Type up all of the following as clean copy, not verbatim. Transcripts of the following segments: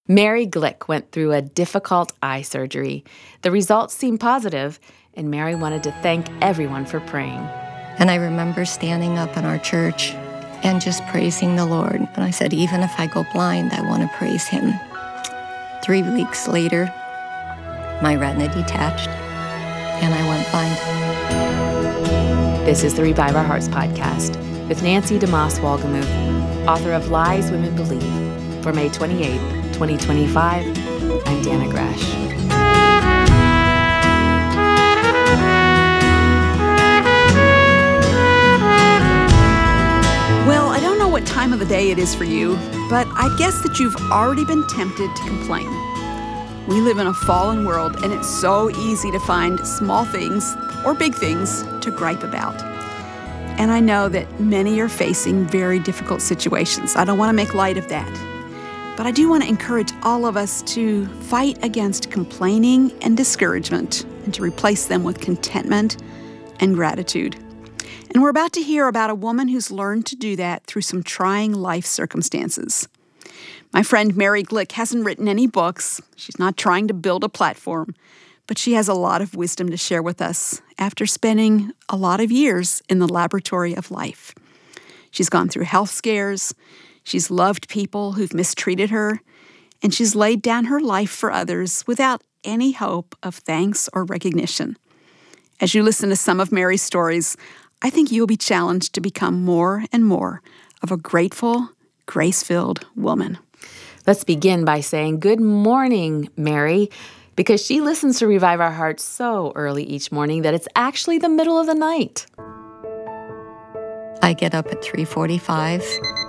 Mary Glick went through a difficult eye surgery. The results seemed positive, and Mary wanted to thank everyone for praying. And I remember standing up in our church and just praising the Lord. And I said, even if I go blind, I want to praise him. 3 weeks later, my retina detached, and I went blind. This is the Revive Our Hearts podcast with Nancy DeMoss Wolgemuth, author of Lies Women Believe. For May 28th, 2025, I'm Dana Gresh. Well, I don't know what time of the day it is for you, but I guess that you've already been tempted to complain. We live in a fallen world, and it's so easy to find small things or big things to gripe about. And I know that many are facing very difficult situations. I don't want to make light of that. But I do want to encourage all of us to fight against complaining and discouragement and to replace them with contentment and gratitude. And we're about to hear about a woman who's learned to do that through some trying life circumstances. My friend Mary Glick hasn't written any books. She's not trying to build a platform, but she has a lot of wisdom to share with us after spending a lot of years in the laboratory of life. She's gone through health scares. She's loved people who've mistreated her, and she's laid down her life for others without any hope of thanks or recognition. As you listen to some of Mary's stories, I think you'll be challenged to become more and more of a grateful, grace-filled woman. Let's begin by saying good morning, Mary, because she listens to Revive Our Hearts so early each morning that it's actually the middle of the night. I get up at 3:45.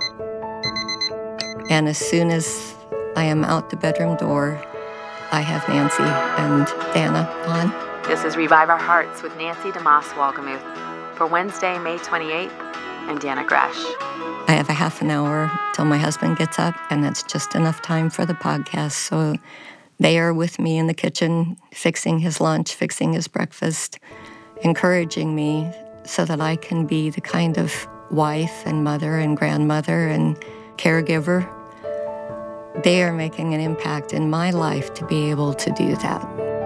And as soon as I am out the bedroom door, I have Nancy and Dana on. This is Revive Our Hearts with Nancy DeMoss Wolgemuth. For Wednesday, May 28th, I'm Dana Gresh. I have a half an hour till my husband gets up, and that's just enough time for the podcast. So they are with me in the kitchen, fixing his lunch, fixing his breakfast, encouraging me so that I can be the kind of wife and mother and grandmother and caregiver. They are making an impact in my life to be able to do that.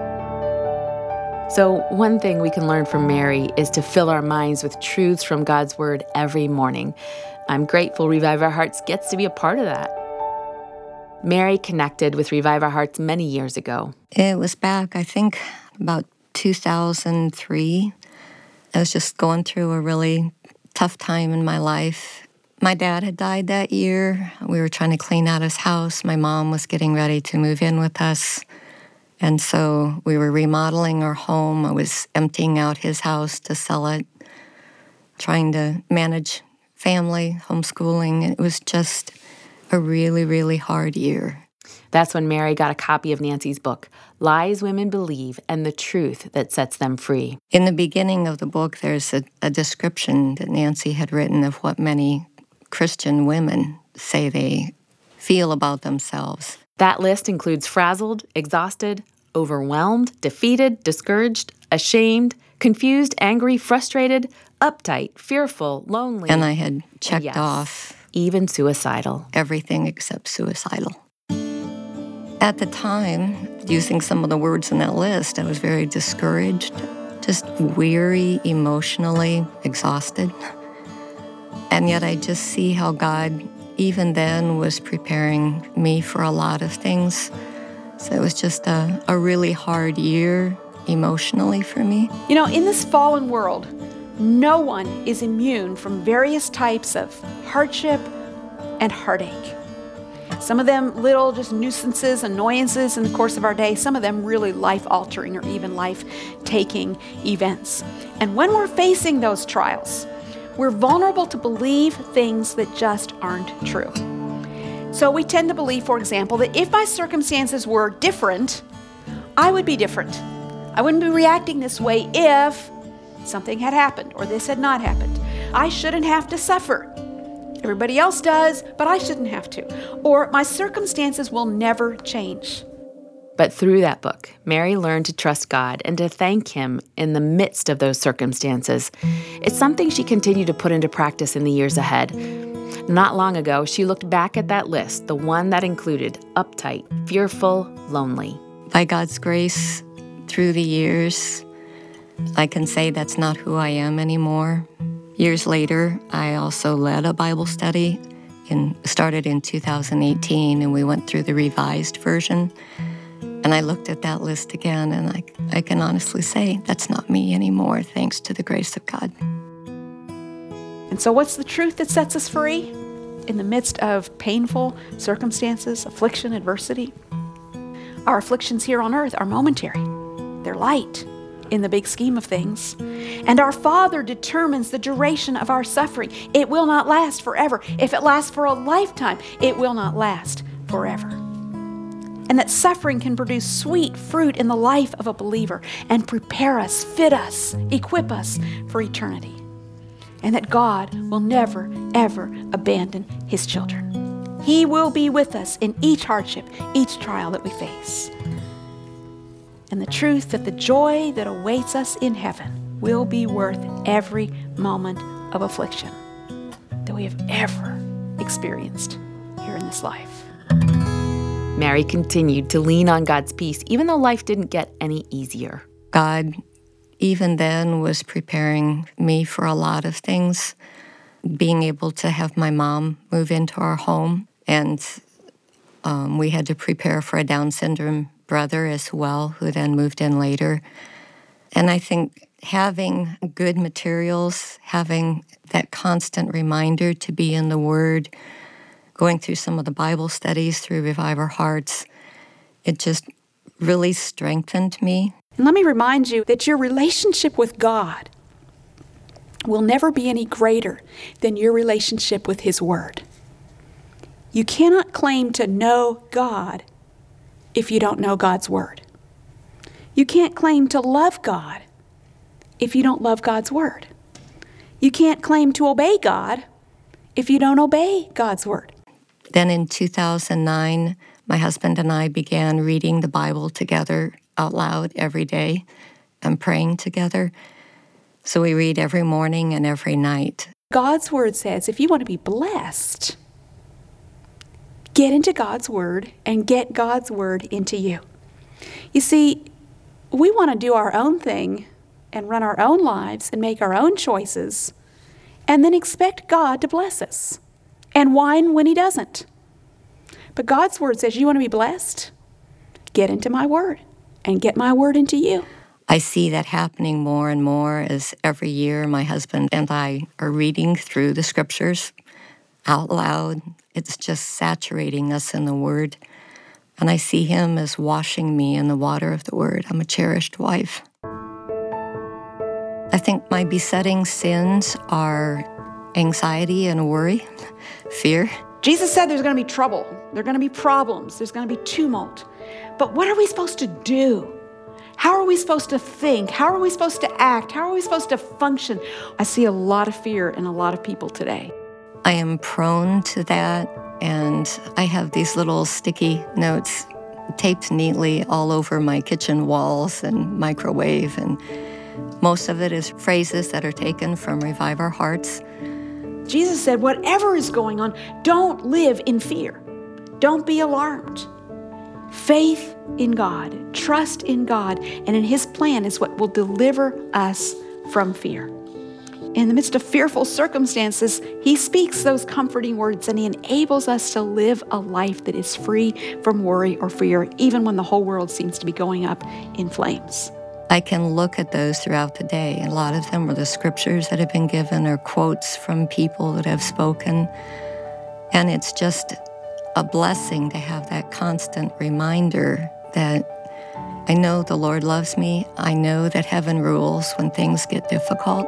So one thing we can learn from Mary is to fill our minds with truths from God's Word every morning. I'm grateful Revive Our Hearts gets to be a part of that. Mary connected with Revive Our Hearts many years ago. It was back, I think, about 2003. I was just going through a really tough time in my life. My dad had died that year. We were trying to clean out his house. My mom was getting ready to move in with us. And so we were remodeling our home. I was emptying out his house to sell it, trying to manage family, homeschooling. It was just a really, really hard year. That's when Mary got a copy of Nancy's book, Lies Women Believe and the Truth That Sets Them Free. In the beginning of the book, there's a description that Nancy had written of what many Christian women say they feel about themselves. That list includes frazzled, exhausted, overwhelmed, defeated, discouraged, ashamed, confused, angry, frustrated, uptight, fearful, lonely. And I had checked off even suicidal. Everything except suicidal. At the time, using some of the words in that list, I was very discouraged, just weary, emotionally exhausted. And yet I just see how God, even then, was preparing me for a lot of things. So it was just a really hard year emotionally for me. You know, in this fallen world, no one is immune from various types of hardship and heartache. Some of them little just nuisances, annoyances in the course of our day. Some of them really life-altering or even life-taking events. And when we're facing those trials, we're vulnerable to believe things that just aren't true. So we tend to believe, for example, that if my circumstances were different, I would be different. I wouldn't be reacting this way if something had happened or this had not happened. I shouldn't have to suffer. Everybody else does, but I shouldn't have to. Or my circumstances will never change. But through that book, Mary learned to trust God and to thank Him in the midst of those circumstances. It's something she continued to put into practice in the years ahead. Not long ago, she looked back at that list, the one that included uptight, fearful, lonely. By God's grace, through the years, I can say that's not who I am anymore. Years later, I also led a Bible study. Started in 2018, and we went through the revised version. And I looked at that list again, and I can honestly say that's not me anymore, thanks to the grace of God. And so what's the truth that sets us free? In the midst of painful circumstances, affliction, adversity, our afflictions here on earth are momentary. They're light in the big scheme of things. And our Father determines the duration of our suffering. It will not last forever. If it lasts for a lifetime, it will not last forever. And that suffering can produce sweet fruit in the life of a believer and prepare us, fit us, equip us for eternity. And that God will never, ever abandon His children. He will be with us in each hardship, each trial that we face. And the truth that the joy that awaits us in heaven will be worth every moment of affliction that we have ever experienced here in this life. Mary continued to lean on God's peace, even though life didn't get any easier. God, even then, was preparing me for a lot of things. Being able to have my mom move into our home, and we had to prepare for a Down syndrome brother as well, who then moved in later. And I think having good materials, having that constant reminder to be in the Word, going through some of the Bible studies through Revive Our Hearts, it just really strengthened me. And let me remind you that your relationship with God will never be any greater than your relationship with His Word. You cannot claim to know God if you don't know God's Word. You can't claim to love God if you don't love God's Word. You can't claim to obey God if you don't obey God's Word. Then in 2009, my husband and I began reading the Bible together out loud every day and praying together. So we read every morning and every night. God's Word says if you want to be blessed, get into God's Word and get God's Word into you. You see, we want to do our own thing and run our own lives and make our own choices and then expect God to bless us and whine when He doesn't. But God's Word says you want to be blessed? Get into my Word and get my Word into you. I see that happening more and more as every year my husband and I are reading through the Scriptures out loud. It's just saturating us in the Word. And I see Him as washing me in the water of the Word. I'm a cherished wife. I think my besetting sins are anxiety and worry, fear. Jesus said there's going to be trouble. There are going to be problems. There's going to be tumult. But what are we supposed to do? How are we supposed to think? How are we supposed to act? How are we supposed to function? I see a lot of fear in a lot of people today. I am prone to that, and I have these little sticky notes taped neatly all over my kitchen walls and microwave, and most of it is phrases that are taken from Revive Our Hearts. Jesus said, whatever is going on, don't live in fear. Don't be alarmed. Faith in God, trust in God, and in His plan is what will deliver us from fear. In the midst of fearful circumstances, He speaks those comforting words and He enables us to live a life that is free from worry or fear, even when the whole world seems to be going up in flames. I can look at those throughout the day. A lot of them are the scriptures that have been given or quotes from people that have spoken. And it's just a blessing to have that constant reminder that I know the Lord loves me. I know that heaven rules when things get difficult.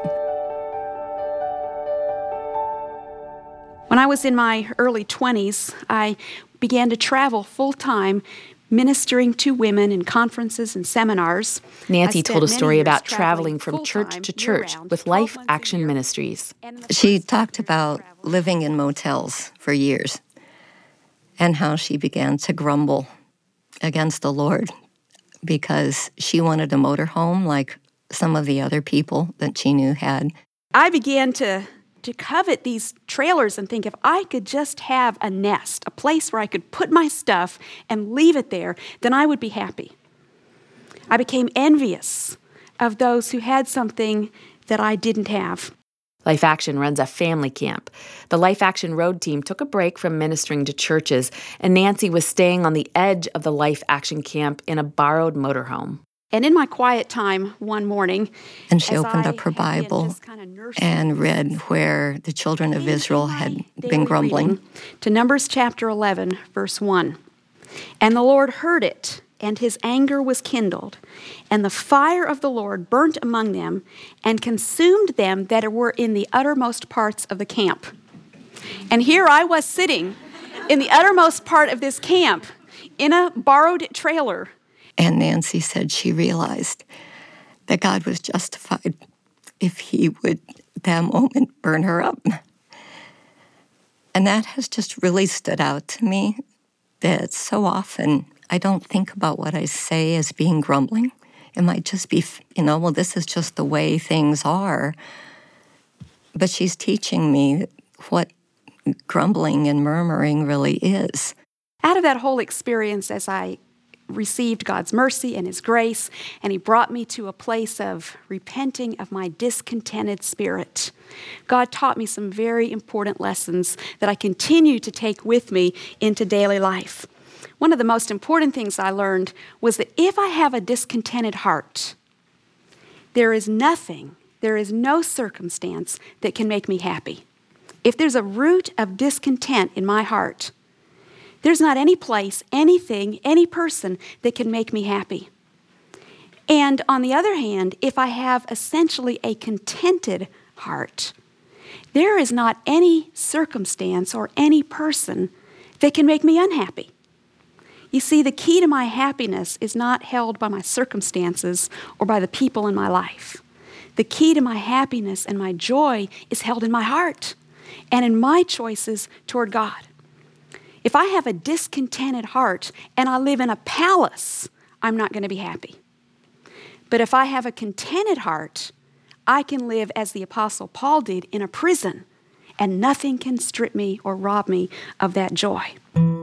When I was in my early 20s, I began to travel full-time, ministering to women in conferences and seminars. Nancy told a story about traveling from church to church with Life Action Ministries. She talked about living in motels for years and how she began to grumble against the Lord because she wanted a motorhome like some of the other people that she knew had. I began to to covet these trailers and think if I could just have a nest, a place where I could put my stuff and leave it there, then I would be happy. I became envious of those who had something that I didn't have. Life Action runs a family camp. The Life Action Road team took a break from ministering to churches, and Nancy was staying on the edge of the Life Action camp in a borrowed motorhome. And in my quiet time one morning, and she opened up her Bible and read where the children of Israel had been grumbling. To Numbers chapter 11, verse 1. And the Lord heard it, and his anger was kindled, and the fire of the Lord burnt among them, and consumed them that were in the uttermost parts of the camp. And here I was sitting in the uttermost part of this camp, in a borrowed trailer. And Nancy said she realized that God was justified if he would, that moment, burn her up. And that has just really stood out to me, that so often I don't think about what I say as being grumbling. It might just be, well, this is just the way things are. But she's teaching me what grumbling and murmuring really is. Out of that whole experience, as I received God's mercy and his grace, and he brought me to a place of repenting of my discontented spirit, God taught me some very important lessons that I continue to take with me into daily life. One of the most important things I learned was that if I have a discontented heart, there is no circumstance that can make me happy. If there's a root of discontent in my heart, there's not any place, anything, any person that can make me happy. And on the other hand, if I have essentially a contented heart, there is not any circumstance or any person that can make me unhappy. You see, the key to my happiness is not held by my circumstances or by the people in my life. The key to my happiness and my joy is held in my heart and in my choices toward God. If I have a discontented heart and I live in a palace, I'm not going to be happy. But if I have a contented heart, I can live as the Apostle Paul did in a prison, and nothing can strip me or rob me of that joy.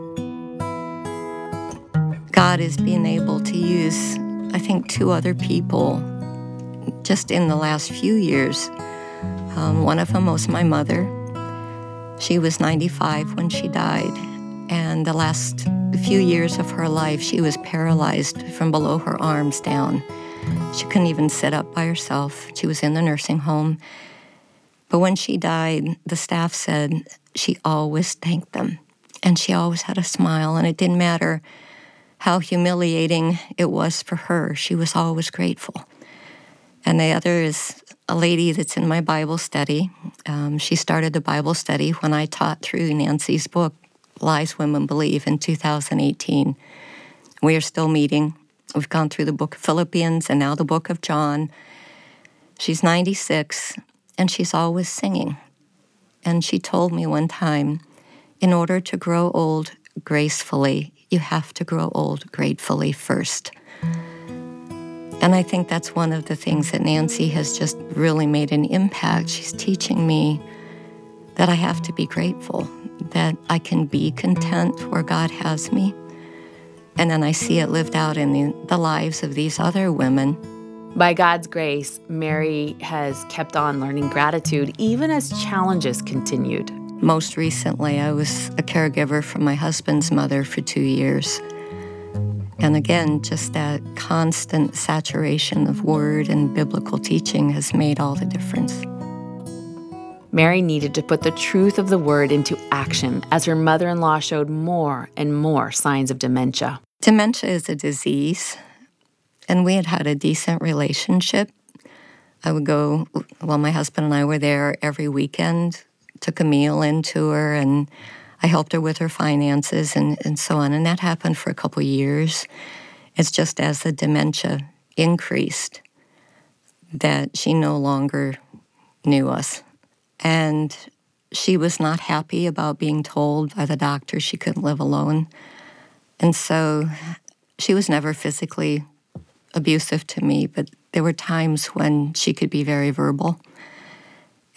God is being able to use, I think, 2 other people just in the last few years. One of them was my mother. She was 95 when she died, and the last few years of her life, she was paralyzed from below her arms down. She couldn't even sit up by herself. She was in the nursing home. But when she died, the staff said she always thanked them, and she always had a smile, and it didn't matter how humiliating it was for her. She was always grateful. And the other is a lady that's in my Bible study. She started the Bible study when I taught through Nancy's book, Lies Women Believe, in 2018. We are still meeting. We've gone through the book of Philippians and now the book of John. She's 96, and she's always singing. And she told me one time, in order to grow old gracefully, you have to grow old gratefully first. And I think that's one of the things that Nancy has just really made an impact. She's teaching me that I have to be grateful, that I can be content where God has me. And then I see it lived out in the lives of these other women. By God's grace, Mary has kept on learning gratitude even as challenges continued. Most recently, I was a caregiver for my husband's mother for 2 years. And again, just that constant saturation of word and biblical teaching has made all the difference. Mary needed to put the truth of the word into action as her mother-in-law showed more and more signs of dementia. Dementia is a disease, and we had a decent relationship. I would go, my husband and I were there every weekend, took a meal into her, and I helped her with her finances and so on. And that happened for a couple years. It's just as the dementia increased that she no longer knew us. And she was not happy about being told by the doctor she couldn't live alone. And so she was never physically abusive to me, but there were times when she could be very verbal.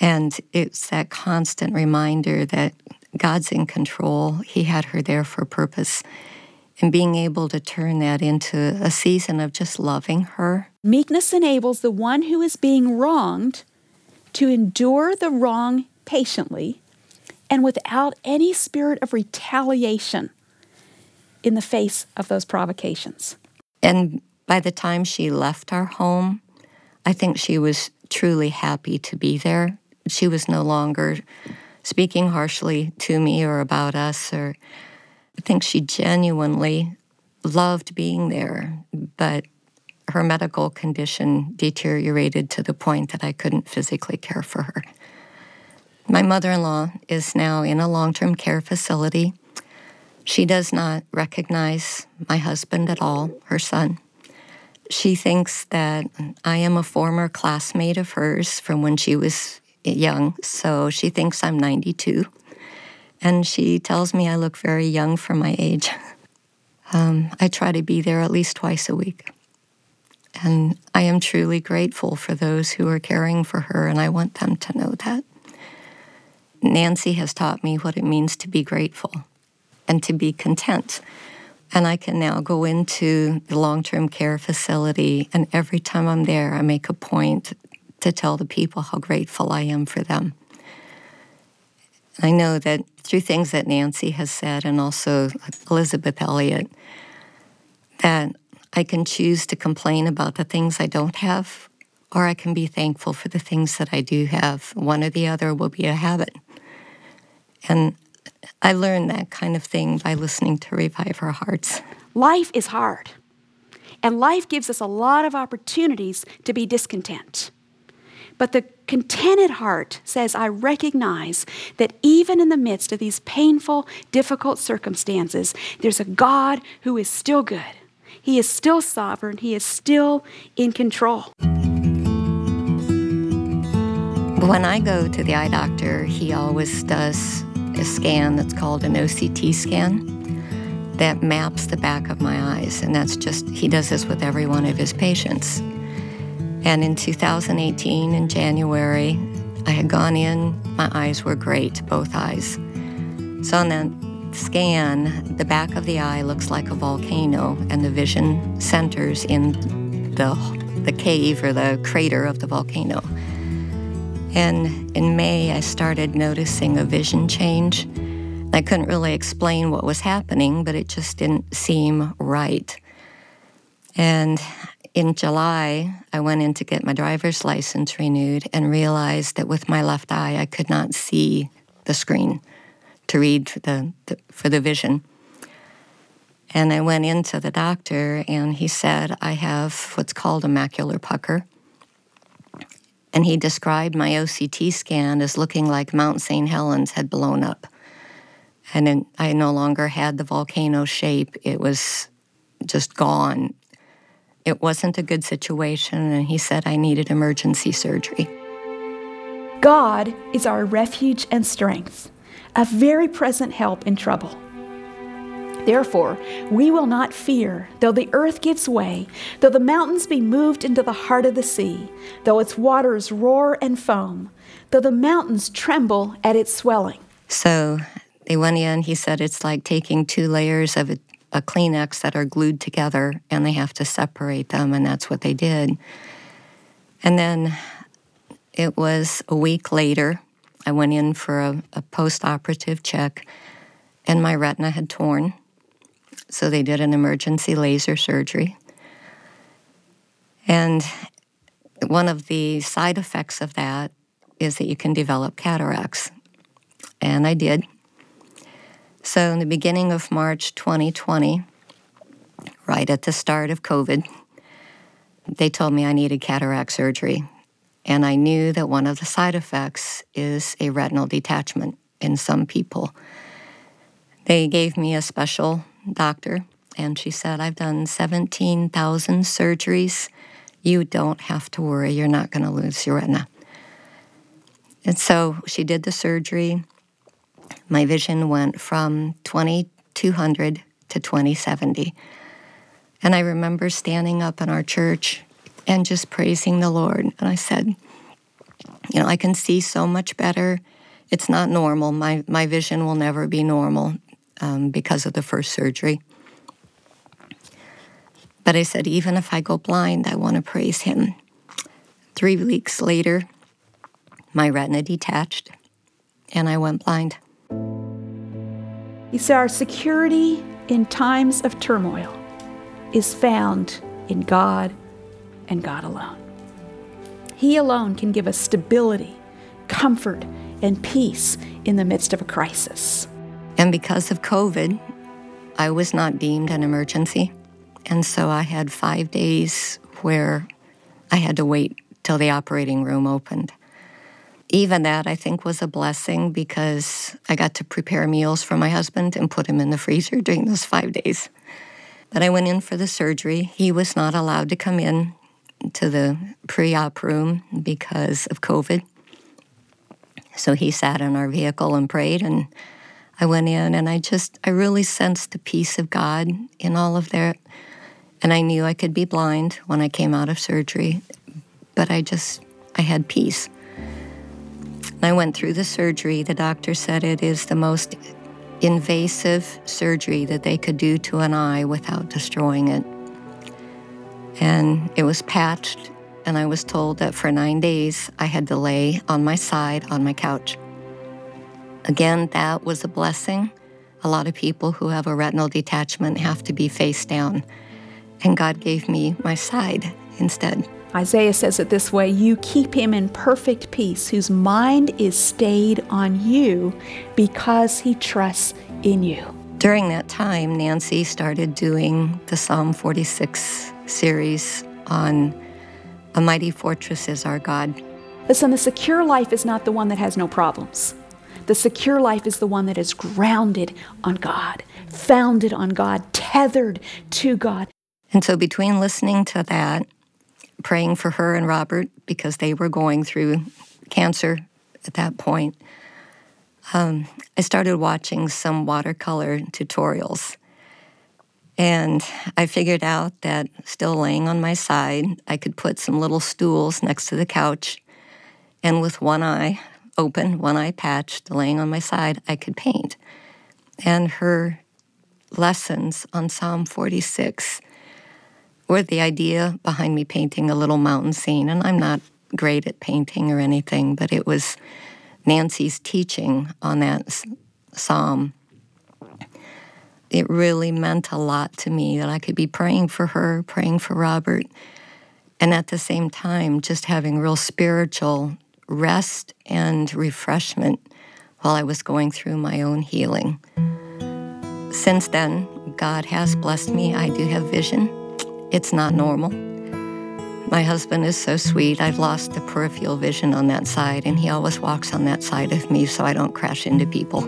And it's that constant reminder that God's in control. He had her there for a purpose. And being able to turn that into a season of just loving her. Meekness enables the one who is being wronged to endure the wrong patiently and without any spirit of retaliation in the face of those provocations. And by the time she left our home, I think she was truly happy to be there. She was no longer speaking harshly to me or about us, or I think she genuinely loved being there, but her medical condition deteriorated to the point that I couldn't physically care for her. My mother-in-law is now in a long-term care facility. She does not recognize my husband at all, her son. She thinks that I am a former classmate of hers from when she was young, so she thinks I'm 92. And she tells me I look very young for my age. I try to be there at least twice a week. And I am truly grateful for those who are caring for her, and I want them to know that. Nancy has taught me what it means to be grateful and to be content. And I can now go into the long-term care facility, and every time I'm there, I make a point to tell the people how grateful I am for them. I know that through things that Nancy has said, and also Elizabeth Elliot, that I can choose to complain about the things I don't have, or I can be thankful for the things that I do have. One or the other will be a habit. And I learned that kind of thing by listening to Revive Our Hearts. Life is hard, and life gives us a lot of opportunities to be discontent. But the contented heart says, I recognize that even in the midst of these painful, difficult circumstances, there's a God who is still good. He is still sovereign. He is still in control. When I go to the eye doctor, he always does a scan that's called an OCT scan that maps the back of my eyes. And that's just, he does this with every one of his patients. And in 2018, in January, I had gone in, my eyes were great, both eyes. So on that scan, the back of the eye looks like a volcano, and the vision centers in the cave or the crater of the volcano. And in May, I started noticing a vision change. I couldn't really explain what was happening, but it just didn't seem right. And in July, I went in to get my driver's license renewed and realized that with my left eye, I could not see the screen to read for the vision. And I went into the doctor, and he said, I have what's called a macular pucker. And he described my OCT scan as looking like Mount St. Helens had blown up. And then I no longer had the volcano shape. It was just gone. It wasn't a good situation, and he said I needed emergency surgery. God is our refuge and strength, a very present help in trouble. Therefore, we will not fear, though the earth gives way, though the mountains be moved into the heart of the sea, though its waters roar and foam, though the mountains tremble at its swelling. So they went in, he said it's like taking 2 layers of a Kleenex that are glued together, and they have to separate them, and that's what they did. And then it was a week later, I went in for a post-operative check, and my retina had torn. So they did an emergency laser surgery. And one of the side effects of that is that you can develop cataracts. And I did. So in the beginning of March 2020, right at the start of COVID, they told me I needed cataract surgery. And I knew that one of the side effects is a retinal detachment in some people. They gave me a special doctor, and she said, I've done 17,000 surgeries. You don't have to worry. You're not going to lose your retina. And so she did the surgery. My vision went from 20/200 to 20/70. And I remember standing up in our church and just praising the Lord. And I said, I can see so much better. It's not normal. My vision will never be normal because of the first surgery. But I said, even if I go blind, I want to praise him. 3 weeks later, my retina detached, and I went blind. He said, our security in times of turmoil is found in God and God alone. He alone can give us stability, comfort, and peace in the midst of a crisis. And because of COVID, I was not deemed an emergency. And so I had 5 days where I had to wait till the operating room opened. Even that, I think, was a blessing because I got to prepare meals for my husband and put him in the freezer during those 5 days. But I went in for the surgery. He was not allowed to come in to the pre-op room because of COVID. So he sat in our vehicle and prayed, and I went in, and I really sensed the peace of God in all of that. And I knew I could be blind when I came out of surgery, but I had peace. And I went through the surgery. The doctor said it is the most invasive surgery that they could do to an eye without destroying it. And it was patched, and I was told that for 9 days I had to lay on my side on my couch. Again, that was a blessing. A lot of people who have a retinal detachment have to be face down, and God gave me my side instead. Isaiah says it this way, you keep him in perfect peace, whose mind is stayed on you because he trusts in you. During that time, Nancy started doing the Psalm 46 series on A Mighty Fortress is Our God. Listen, the secure life is not the one that has no problems. The secure life is the one that is grounded on God, founded on God, tethered to God. And so between listening to that, praying for her and Robert because they were going through cancer at that point, I started watching some watercolor tutorials. And I figured out that still laying on my side, I could put some little stools next to the couch, and with one eye open, one eye patched, laying on my side, I could paint. And her lessons on Psalm 46 were the idea behind me painting a little mountain scene. And I'm not great at painting or anything, but it was Nancy's teaching on that psalm. It really meant a lot to me that I could be praying for her, praying for Robert, and at the same time just having real spiritual rest and refreshment while I was going through my own healing. Since then, God has blessed me. I do have vision. It's not normal. My husband is so sweet. I've lost the peripheral vision on that side, and he always walks on that side of me so I don't crash into people.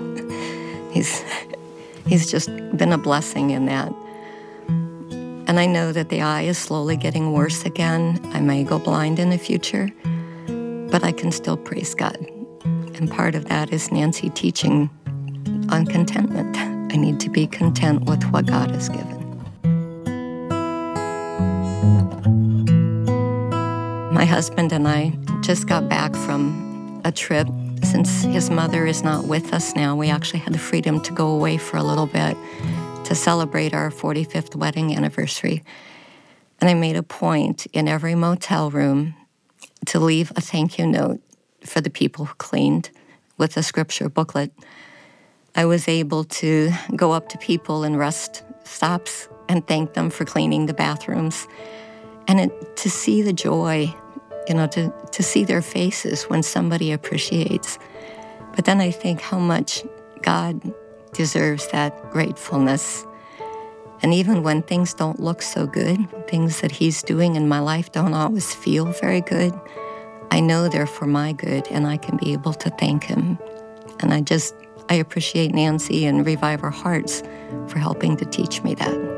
He's just been a blessing in that. And I know that the eye is slowly getting worse again. I may go blind in the future, but I can still praise God. And part of that is Nancy teaching on contentment. I need to be content with what God has given. My husband and I just got back from a trip. Since his mother is not with us now, we actually had the freedom to go away for a little bit to celebrate our 45th wedding anniversary. And I made a point in every motel room to leave a thank you note for the people who cleaned with a scripture booklet. I was able to go up to people in rest stops and thank them for cleaning the bathrooms. And to see the joy, to see their faces when somebody appreciates. But then I think how much God deserves that gratefulness. And even when things don't look so good, things that He's doing in my life don't always feel very good, I know they're for my good, and I can be able to thank Him. And I appreciate Nancy and Revive Our Hearts for helping to teach me that.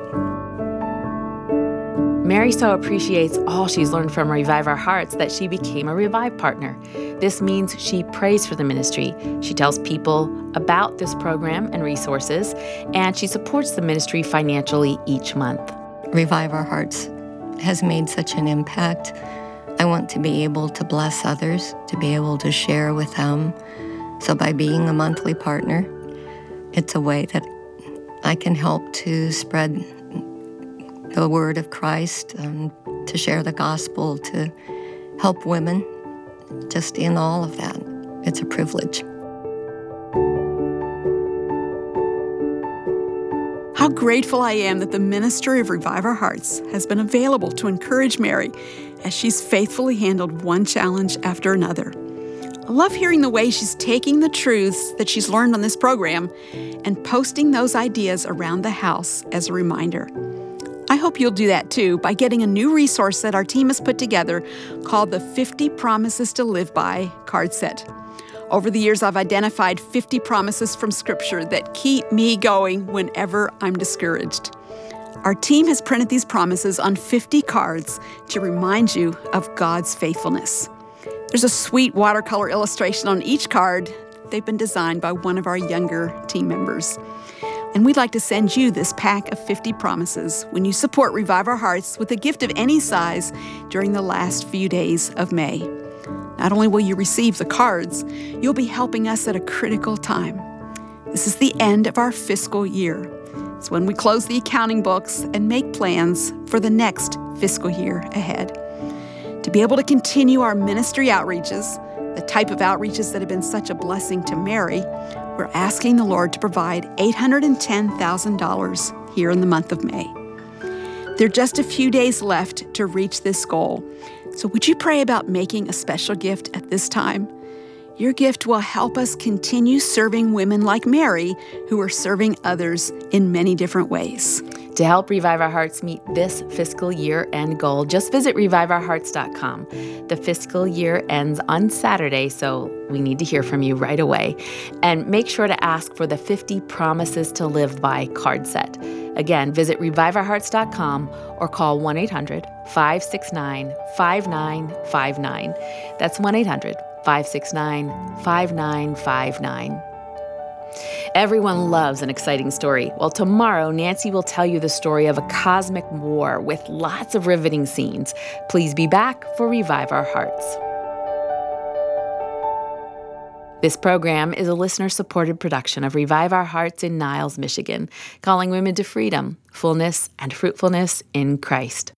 Mary so appreciates all she's learned from Revive Our Hearts that she became a Revive partner. This means she prays for the ministry. She tells people about this program and resources, and she supports the ministry financially each month. Revive Our Hearts has made such an impact I want to be able to bless others, to be able to share with them. So by being a monthly partner, it's a way that I can help to spread the word of Christ, to share the gospel, to help women, just in all of that. It's a privilege. How grateful I am that the ministry of Revive Our Hearts has been available to encourage Mary as she's faithfully handled one challenge after another. I love hearing the way she's taking the truths that she's learned on this program and posting those ideas around the house as a reminder. I hope you'll do that too by getting a new resource that our team has put together called the 50 Promises to Live By card set. Over the years, I've identified 50 promises from Scripture that keep me going whenever I'm discouraged. Our team has printed these promises on 50 cards to remind you of God's faithfulness. There's a sweet watercolor illustration on each card. They've been designed by one of our younger team members. And we'd like to send you this pack of 50 promises when you support Revive Our Hearts with a gift of any size during the last few days of May. Not only will you receive the cards, you'll be helping us at a critical time. This is the end of our fiscal year. It's when we close the accounting books and make plans for the next fiscal year ahead. To be able to continue our ministry outreaches, the type of outreaches that have been such a blessing to Mary, we're asking the Lord to provide $810,000 here in the month of May. There are just a few days left to reach this goal. So would you pray about making a special gift at this time? Your gift will help us continue serving women like Mary, who are serving others in many different ways. To help Revive Our Hearts meet this fiscal year end goal, just visit reviveourhearts.com. The fiscal year ends on Saturday, so we need to hear from you right away. And make sure to ask for the 50 Promises to Live By card set. Again, visit reviveourhearts.com or call 1-800-569-5959. That's 1-800-569-5959. Everyone loves an exciting story. Well, tomorrow, Nancy will tell you the story of a cosmic war with lots of riveting scenes. Please be back for Revive Our Hearts. This program is a listener-supported production of Revive Our Hearts in Niles, Michigan, calling women to freedom, fullness, and fruitfulness in Christ.